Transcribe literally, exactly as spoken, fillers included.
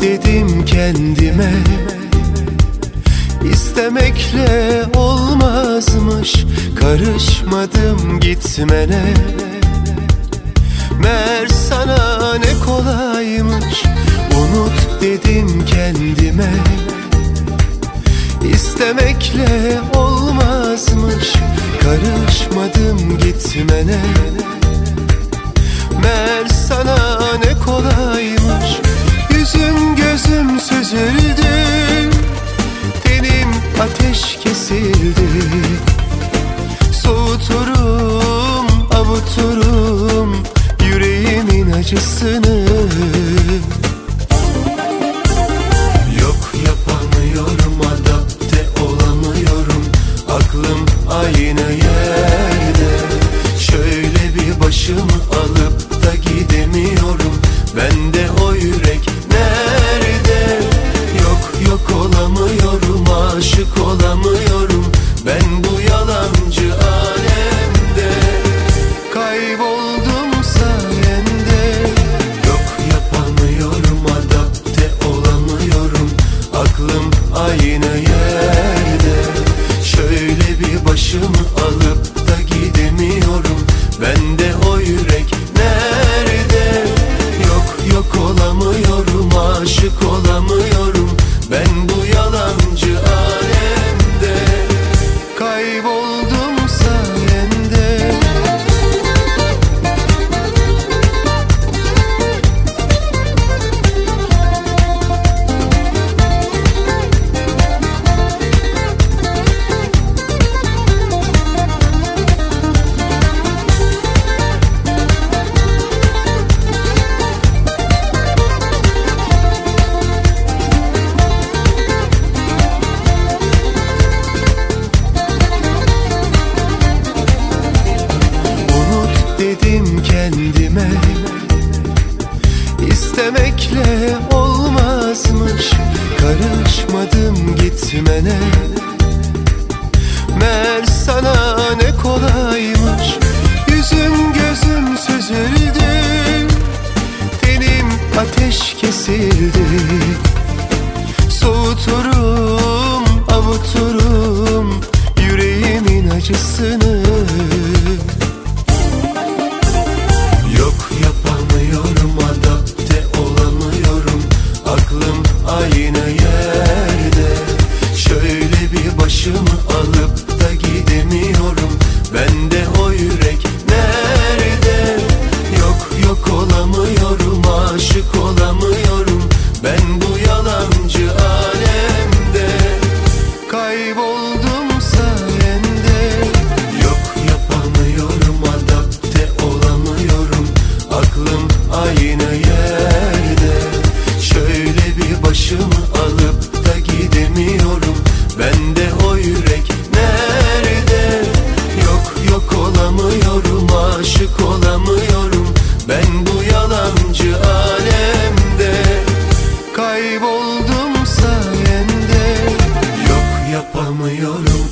dedim kendime, istemekle olmazmış. Karışmadım gitmene, meğer sana ne kolaymış. Unut dedim kendime, istemekle olmazmış. Karışmadım gitmene, meğer sana ne kolaymış. Yüzüm gözüm süzüldü, tenim ateş kesildi. Soğuturum, avuturum yüreğimin acısını. Yok yapamıyorum, adapte olamıyorum. Aklım aynı yerde, şöyle bir başımı alıp da gidemiyorum. Bende o yürek nerede? Yok yok olamıyorum, aşık olamıyorum. Ben bu yalancı alemde kayboldum sayende. Yok yapamıyorum, adapte olamıyorum. Aklım aynı yerde, şöyle bir başımı alıp da gidemiyorum. Bende o yürek nerede? Yok yok olamıyorum, aşık olamıyorum. Ben bu yalancı alemde kayboldum sayende. Dedim kendime, istemekle olmazmış. Karışmadım gitmene, meğer sana ne kolaymış. Yüzüm gözüm süzüldü, tenim ateş kesildi. Soğuturum, avuturum yüreğimin acısını. Yok yapamıyorum, adapte olamıyorum. Aklım aynı yerde, şöyle bir başımı alıp da gidemiyorum. Bende o yürek nerede? Yok yok olamıyorum, aşık olamıyorum. Ben bu yalancı alemde kayboldum sayende. Yok yapamıyorum, adapte olamıyorum. Aklım aynı yerde, şöyle bir başımı alıp da gidemiyorum. Bende o yürek nerede? Yok yok olamıyorum, aşık olamıyorum. Ben bu yalancı alemde kayboldum sayende. Yok yapamıyorum,